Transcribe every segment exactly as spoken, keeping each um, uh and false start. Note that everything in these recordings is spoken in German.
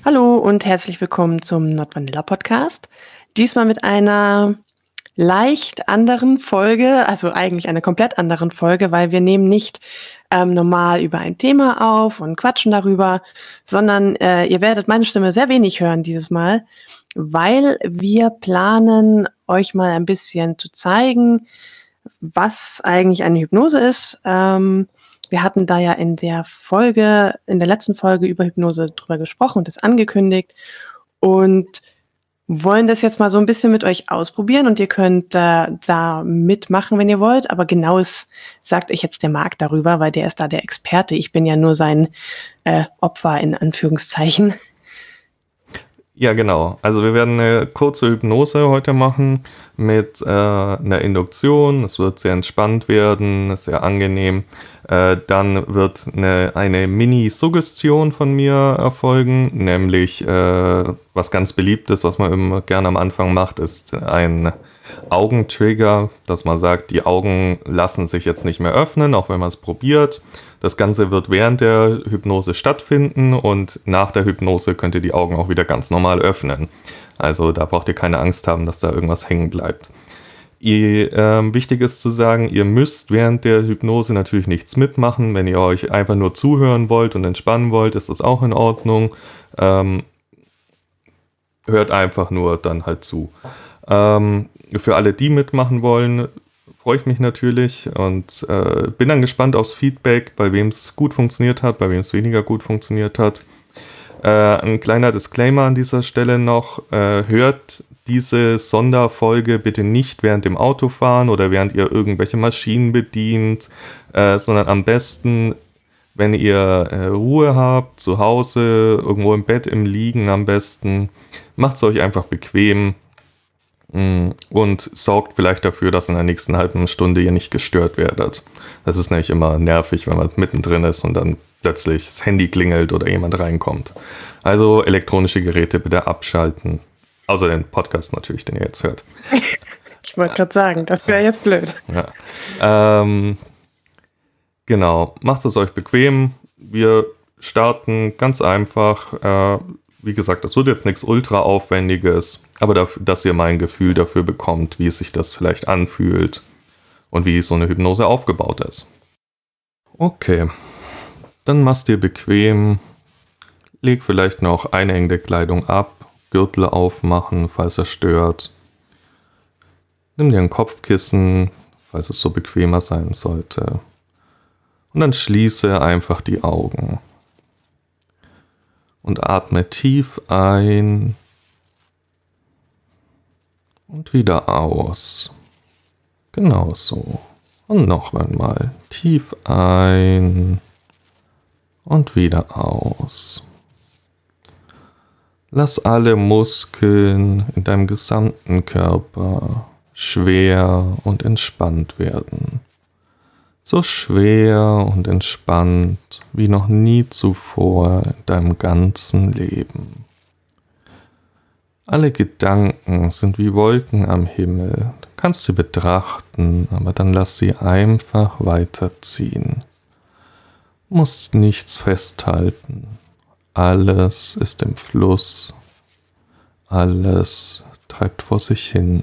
Hallo und herzlich willkommen zum Not Vanilla Podcast. Diesmal mit einer leicht anderen Folge, also eigentlich einer komplett anderen Folge, weil wir nehmen nicht ähm, normal über ein Thema auf und quatschen darüber, sondern äh, ihr werdet meine Stimme sehr wenig hören dieses Mal, weil wir planen, euch mal ein bisschen zu zeigen, was eigentlich eine Hypnose ist. Ähm, wir hatten da ja in der Folge, in der letzten Folge über Hypnose drüber gesprochen und das angekündigt und wollen das jetzt mal so ein bisschen mit euch ausprobieren und ihr könnt äh, da mitmachen, wenn ihr wollt, aber genaues sagt euch jetzt der Marc darüber, weil der ist da der Experte. Ich bin ja nur sein äh, Opfer in Anführungszeichen. Ja, genau. Also wir werden eine kurze Hypnose heute machen mit äh, einer Induktion. Es wird sehr entspannt werden, sehr angenehm. Äh, dann wird eine, eine Mini-Suggestion von mir erfolgen, nämlich äh, was ganz beliebt ist, was man immer gerne am Anfang macht, ist ein Augentrigger, dass man sagt, die Augen lassen sich jetzt nicht mehr öffnen, auch wenn man es probiert. Das Ganze wird während der Hypnose stattfinden und nach der Hypnose könnt ihr die Augen auch wieder ganz normal öffnen. Also da braucht ihr keine Angst haben, dass da irgendwas hängen bleibt. Ihr, ähm, wichtig ist zu sagen, ihr müsst während der Hypnose natürlich nichts mitmachen. Wenn ihr euch einfach nur zuhören wollt und entspannen wollt, ist das auch in Ordnung. Ähm, hört einfach nur dann halt zu. Ähm, für alle, die mitmachen wollen, freue ich mich natürlich und äh, bin dann gespannt aufs Feedback, bei wem es gut funktioniert hat, bei wem es weniger gut funktioniert hat. Äh, ein kleiner Disclaimer an dieser Stelle noch, äh, hört diese Sonderfolge bitte nicht während dem Autofahren oder während ihr irgendwelche Maschinen bedient, äh, sondern am besten, wenn ihr äh, Ruhe habt, zu Hause, irgendwo im Bett, im Liegen am besten, macht es euch einfach bequem. Und sorgt vielleicht dafür, dass in der nächsten halben Stunde ihr nicht gestört werdet. Das ist nämlich immer nervig, wenn man mittendrin ist und dann plötzlich das Handy klingelt oder jemand reinkommt. Also elektronische Geräte bitte abschalten. Außer den Podcast natürlich, den ihr jetzt hört. Ich wollte gerade sagen, das wäre jetzt blöd. Ja. Ähm, genau, macht es euch bequem. Wir starten ganz einfach. Äh, Wie gesagt, das wird jetzt nichts ultra aufwendiges, aber dafür, dass ihr mal ein Gefühl dafür bekommt, wie sich das vielleicht anfühlt und wie so eine Hypnose aufgebaut ist. Okay, dann machst dir bequem, leg vielleicht noch einengende Kleidung ab, Gürtel aufmachen, falls er stört. Nimm dir ein Kopfkissen, falls es so bequemer sein sollte. Und dann schließe einfach die Augen. Und atme tief ein und wieder aus. Genau so. Und noch einmal tief ein und wieder aus. Lass alle Muskeln in deinem gesamten Körper schwer und entspannt werden. So schwer und entspannt wie noch nie zuvor in deinem ganzen Leben. Alle Gedanken sind wie Wolken am Himmel. Du kannst sie betrachten, aber dann lass sie einfach weiterziehen. Du musst nichts festhalten. Alles ist im Fluss. Alles treibt vor sich hin.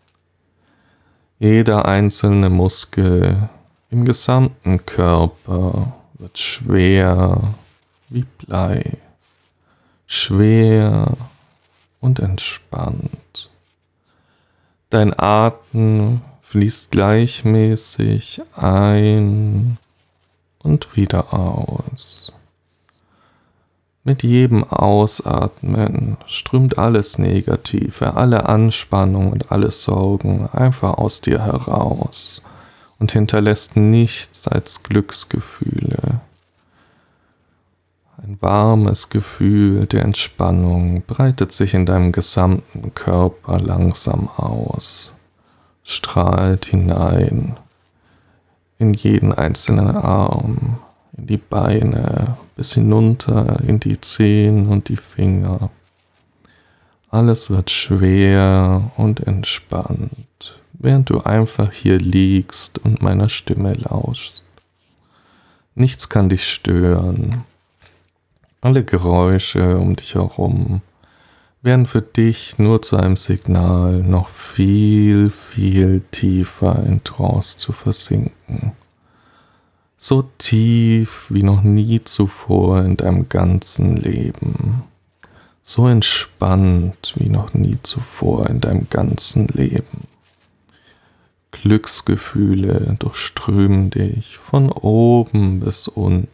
Jeder einzelne Muskel im gesamten Körper wird schwer wie Blei, schwer und entspannt. Dein Atem fließt gleichmäßig ein und wieder aus. Mit jedem Ausatmen strömt alles Negative, alle Anspannung und alle Sorgen einfach aus dir heraus und hinterlässt nichts als Glücksgefühle. Ein warmes Gefühl der Entspannung breitet sich in deinem gesamten Körper langsam aus, strahlt hinein in jeden einzelnen Arm, in die Beine, bis hinunter in die Zehen und die Finger. Alles wird schwer und entspannt, während du einfach hier liegst und meiner Stimme lauschst. Nichts kann dich stören. Alle Geräusche um dich herum werden für dich nur zu einem Signal, noch viel, viel tiefer in Trance zu versinken. So tief wie noch nie zuvor in deinem ganzen Leben. So entspannt wie noch nie zuvor in deinem ganzen Leben. Glücksgefühle durchströmen dich von oben bis unten.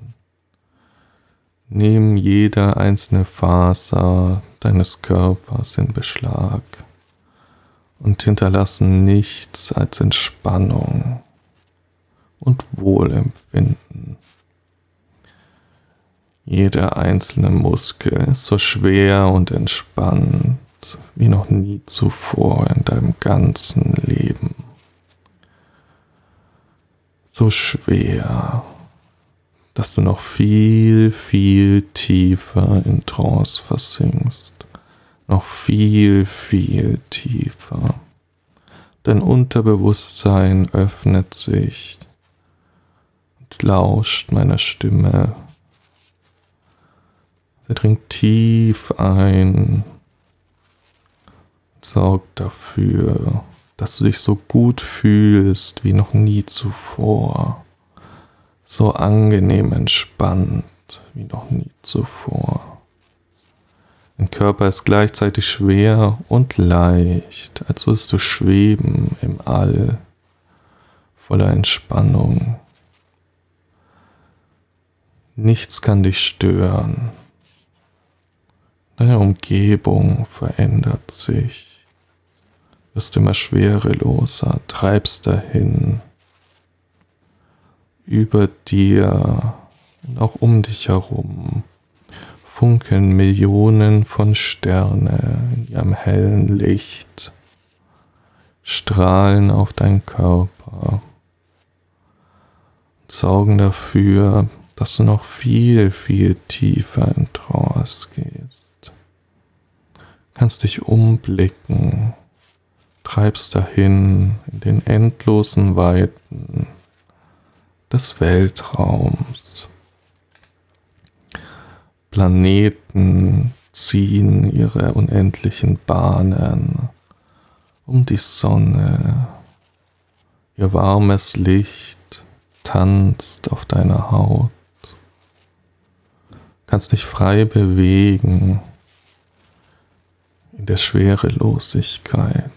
Nehmen jede einzelne Faser deines Körpers in Beschlag und hinterlassen nichts als Entspannung und Wohlempfinden. Jeder einzelne Muskel ist so schwer und entspannt wie noch nie zuvor in deinem ganzen Leben. So schwer, dass du noch viel, viel tiefer in Trance versinkst. Noch viel, viel tiefer. Dein Unterbewusstsein öffnet sich und lauscht meiner Stimme. Sie dringt tief ein und sorgt dafür, dass du dich so gut fühlst wie noch nie zuvor. So angenehm entspannt wie noch nie zuvor. Dein Körper ist gleichzeitig schwer und leicht, als würdest du schweben im All, voller Entspannung. Nichts kann dich stören. Deine Umgebung verändert sich. Du wirst immer schwereloser, treibst dahin. Über dir und auch um dich herum funkeln Millionen von Sterne in ihrem hellen Licht, strahlen auf deinen Körper und sorgen dafür, dass du noch viel, viel tiefer in Trance gehst. Du kannst dich umblicken, treibst dahin in den endlosen Weiten des Weltraums. Planeten ziehen ihre unendlichen Bahnen um die Sonne. Ihr warmes Licht tanzt auf deiner Haut. Du kannst dich frei bewegen in der Schwerelosigkeit.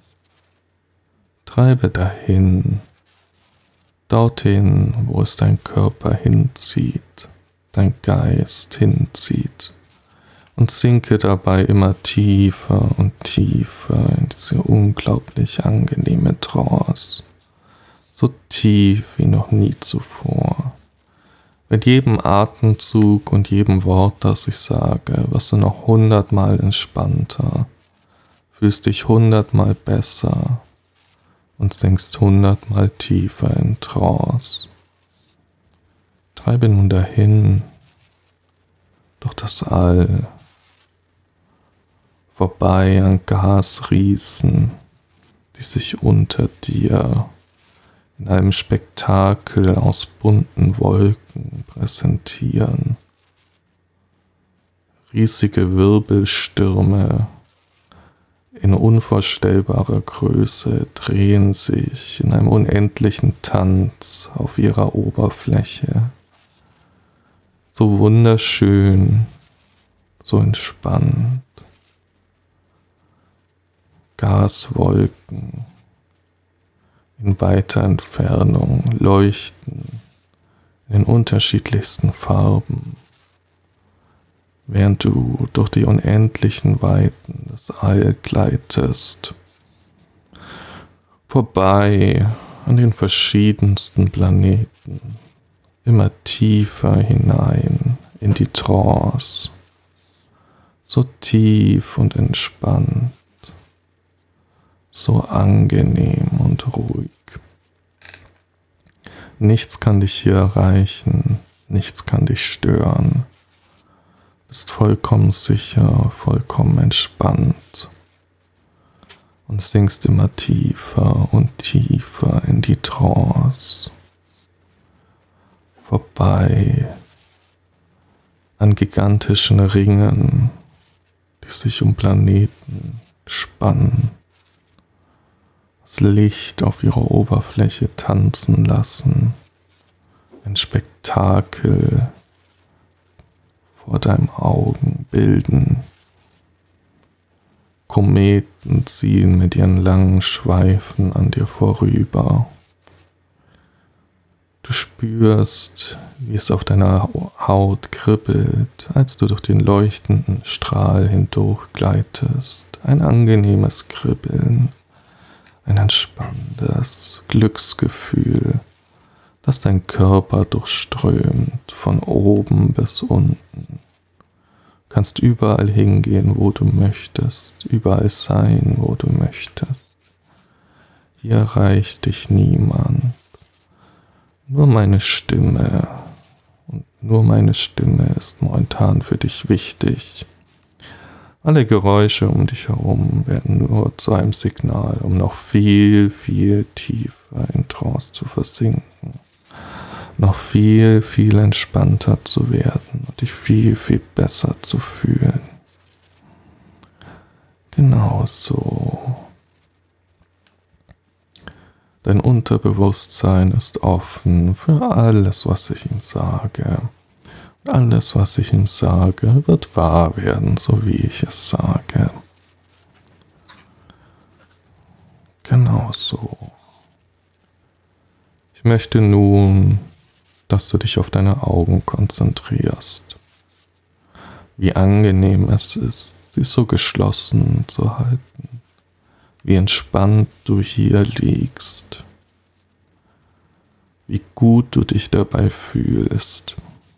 Treibe dahin. Dorthin, wo es dein Körper hinzieht, dein Geist hinzieht und sinke dabei immer tiefer und tiefer in diese unglaublich angenehme Trance, so tief wie noch nie zuvor. Mit jedem Atemzug und jedem Wort, das ich sage, wirst du noch hundertmal entspannter, fühlst dich hundertmal besser und sinkst hundertmal tiefer in Trance. Treibe nun dahin, durch das All, vorbei an Gasriesen, die sich unter dir in einem Spektakel aus bunten Wolken präsentieren. Riesige Wirbelstürme in unvorstellbarer Größe drehen sich in einem unendlichen Tanz auf ihrer Oberfläche. So wunderschön, so entspannt. Gaswolken in weiter Entfernung leuchten in den unterschiedlichsten Farben, während du durch die unendlichen Weiten des All gleitest, vorbei an den verschiedensten Planeten, immer tiefer hinein in die Trance, so tief und entspannt, so angenehm und ruhig. Nichts kann dich hier erreichen, nichts kann dich stören. Du bist vollkommen sicher, vollkommen entspannt und sinkst immer tiefer und tiefer in die Trance. Vorbei an von gigantischen Ringen, die sich um Planeten spannen, das Licht auf ihrer Oberfläche tanzen lassen, ein Spektakel vor deinen Augen bilden. Kometen ziehen mit ihren langen Schweifen an dir vorüber. Du spürst, wie es auf deiner Haut kribbelt, als du durch den leuchtenden Strahl hindurch gleitest. Ein angenehmes Kribbeln, ein entspannendes Glücksgefühl, das dein Körper durchströmt, von oben bis unten. Du kannst überall hingehen, wo du möchtest, überall sein, wo du möchtest. Hier erreicht dich niemand. Nur meine Stimme, und nur meine Stimme ist momentan für dich wichtig. Alle Geräusche um dich herum werden nur zu einem Signal, um noch viel, viel tiefer in Trance zu versinken. Noch viel, viel entspannter zu werden und dich viel, viel besser zu fühlen. Genau so. Dein Unterbewusstsein ist offen für alles, was ich ihm sage. Und alles, was ich ihm sage, wird wahr werden, so wie ich es sage. Genau so. Ich möchte nun, dass du dich auf deine Augen konzentrierst. Wie angenehm es ist, sie so geschlossen zu halten. Wie entspannt du hier liegst, wie gut du dich dabei fühlst.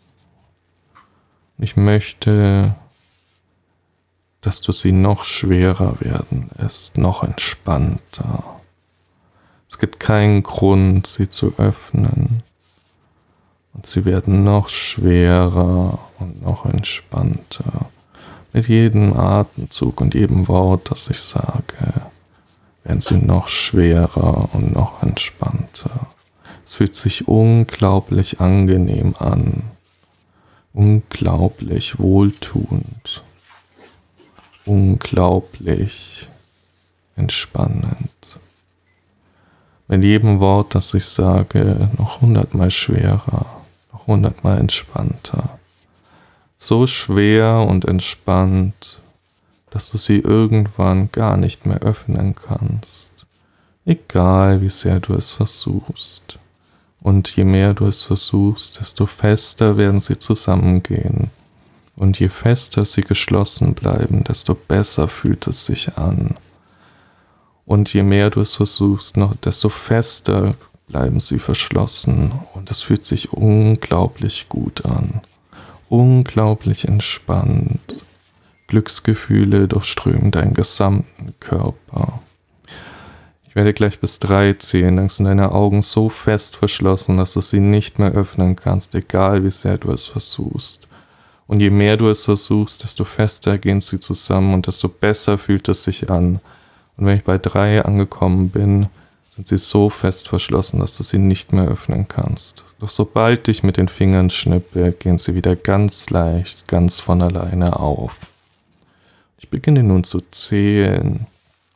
Ich möchte, dass du sie noch schwerer werden lässt, noch entspannter. Es gibt keinen Grund, sie zu öffnen. Und sie werden noch schwerer und noch entspannter. Mit jedem Atemzug und jedem Wort, das ich sage, werden sie noch schwerer und noch entspannter. Es fühlt sich unglaublich angenehm an, unglaublich wohltuend, unglaublich entspannend. Mit jedem Wort, das ich sage, noch hundertmal schwerer, noch hundertmal entspannter. So schwer und entspannt, dass du sie irgendwann gar nicht mehr öffnen kannst, egal wie sehr du es versuchst. Und je mehr du es versuchst, desto fester werden sie zusammengehen. Und je fester sie geschlossen bleiben, desto besser fühlt es sich an. Und je mehr du es versuchst, noch, desto fester bleiben sie verschlossen. Und es fühlt sich unglaublich gut an, unglaublich entspannt. Glücksgefühle durchströmen deinen gesamten Körper. Ich werde gleich bis drei zählen, dann sind deine Augen so fest verschlossen, dass du sie nicht mehr öffnen kannst, egal wie sehr du es versuchst. Und je mehr du es versuchst, desto fester gehen sie zusammen und desto besser fühlt es sich an. Und wenn ich bei drei angekommen bin, sind sie so fest verschlossen, dass du sie nicht mehr öffnen kannst. Doch sobald ich mit den Fingern schnippe, gehen sie wieder ganz leicht, ganz von alleine auf. Ich beginne nun zu zählen.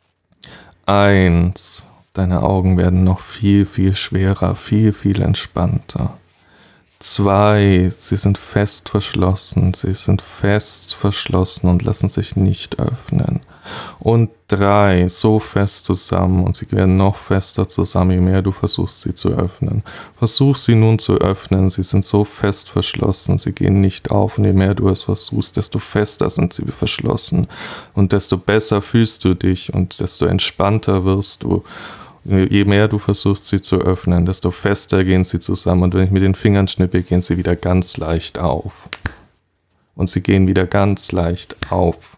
Eins. Deine Augen werden noch viel, viel schwerer, viel, viel entspannter. Zwei. Sie sind fest verschlossen, sie sind fest verschlossen und lassen sich nicht öffnen. Und drei. So fest zusammen und sie werden noch fester zusammen, je mehr du versuchst, sie zu öffnen. Versuch sie nun zu öffnen, sie sind so fest verschlossen, sie gehen nicht auf und je mehr du es versuchst, desto fester sind sie verschlossen und desto besser fühlst du dich und desto entspannter wirst du. Je mehr du versuchst, sie zu öffnen, desto fester gehen sie zusammen und wenn ich mit den Fingern schnippe, gehen sie wieder ganz leicht auf. Und sie gehen wieder ganz leicht auf.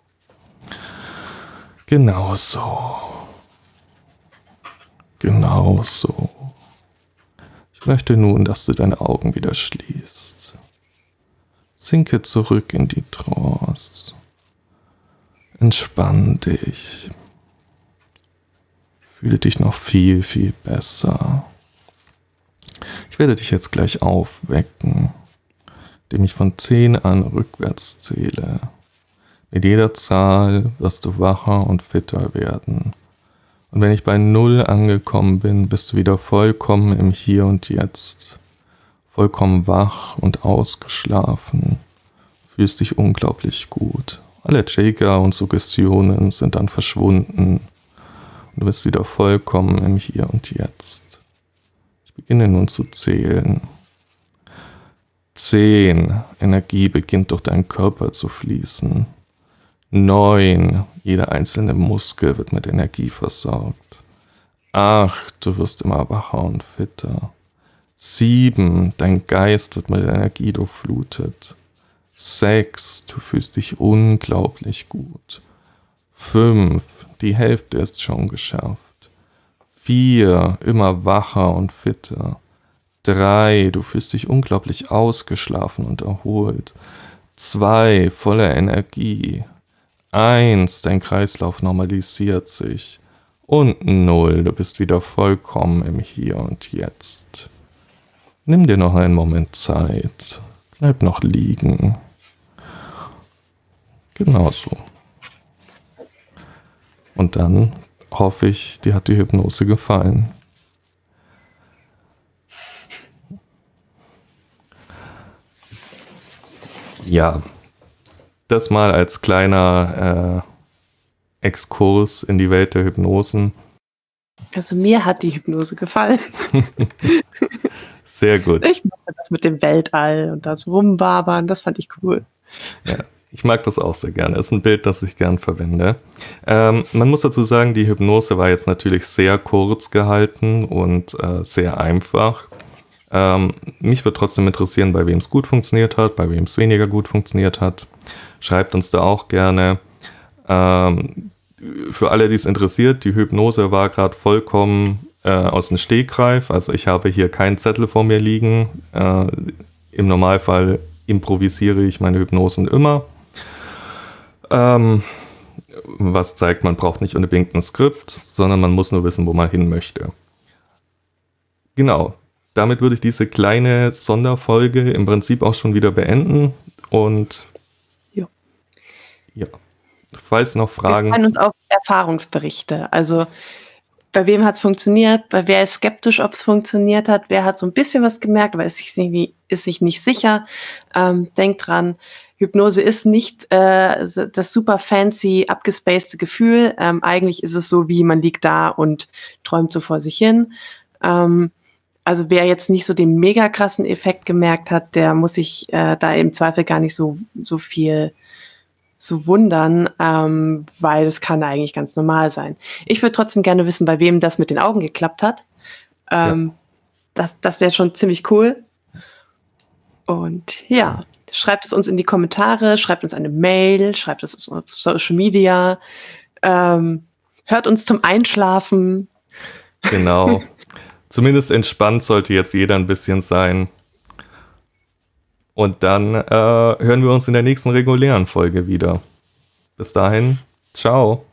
Genau so. Genau so. Ich möchte nun, dass du deine Augen wieder schließt. Sinke zurück in die Trance. Entspann dich. Fühle dich noch viel, viel besser. Ich werde dich jetzt gleich aufwecken. indem ich von zehn an rückwärts zähle. Mit jeder Zahl wirst du wacher und fitter werden. Und wenn ich bei Null angekommen bin, bist du wieder vollkommen im Hier und Jetzt. Vollkommen wach und ausgeschlafen. Fühlst dich unglaublich gut. Alle Trigger und Suggestionen sind dann verschwunden. Und du bist wieder vollkommen im Hier und Jetzt. Ich beginne nun zu zählen. Zehn. Energie beginnt durch deinen Körper zu fließen. Neun. Jeder einzelne Muskel wird mit Energie versorgt. Acht. Du wirst immer wacher und fitter. Sieben. Dein Geist wird mit Energie durchflutet. Sechs. Du fühlst dich unglaublich gut. Fünf. Die Hälfte ist schon geschafft. Vier. Immer wacher und fitter. Drei. Du fühlst dich unglaublich ausgeschlafen und erholt. Zwei. Voller Energie. Eins. Dein Kreislauf normalisiert sich. Und null. Du bist wieder vollkommen im Hier und Jetzt. Nimm dir noch einen Moment Zeit. Bleib noch liegen. Genau so. Und dann hoffe ich, dir hat die Hypnose gefallen. Ja, das mal als kleiner äh, Exkurs in die Welt der Hypnosen. Also mir hat die Hypnose gefallen. Sehr gut. Ich mochte das mit dem Weltall und das Rumbabern, das fand ich cool. Ja, ich mag das auch sehr gerne. Das ist ein Bild, das ich gern verwende. Ähm, man muss dazu sagen, die Hypnose war jetzt natürlich sehr kurz gehalten und äh, sehr einfach. Ähm, mich würde trotzdem interessieren, bei wem es gut funktioniert hat, bei wem es weniger gut funktioniert hat. Schreibt uns da auch gerne. Ähm, für alle, die es interessiert, die Hypnose war gerade vollkommen äh, aus dem Stegreif. Also ich habe hier keinen Zettel vor mir liegen. Äh, im Normalfall improvisiere ich meine Hypnosen immer. Ähm, was zeigt, man braucht nicht unbedingt ein Skript, sondern man muss nur wissen, wo man hin möchte. Genau. Damit würde ich diese kleine Sonderfolge im Prinzip auch schon wieder beenden. Und ja, ja. Falls noch Fragen... Wir freuen uns auf Erfahrungsberichte. Also bei wem hat es funktioniert? Bei wer ist skeptisch, ob es funktioniert hat? Wer hat so ein bisschen was gemerkt, aber ist sich nicht, ist sich nicht sicher? Ähm, denkt dran, Hypnose ist nicht äh, das super fancy, abgespacede Gefühl. Ähm, eigentlich ist es so, wie man liegt da und träumt so vor sich hin. Ähm, Also wer jetzt nicht so den mega krassen Effekt gemerkt hat, der muss sich äh, da im Zweifel gar nicht so, so viel so wundern, ähm, weil das kann eigentlich ganz normal sein. Ich würde trotzdem gerne wissen, bei wem das mit den Augen geklappt hat. Ähm, ja. Das, das wäre schon ziemlich cool. Und ja, schreibt es uns in die Kommentare, schreibt uns eine Mail, schreibt es auf Social Media, ähm, hört uns zum Einschlafen. Genau. Zumindest entspannt sollte jetzt jeder ein bisschen sein. Und dann äh, hören wir uns in der nächsten regulären Folge wieder. Bis dahin, ciao.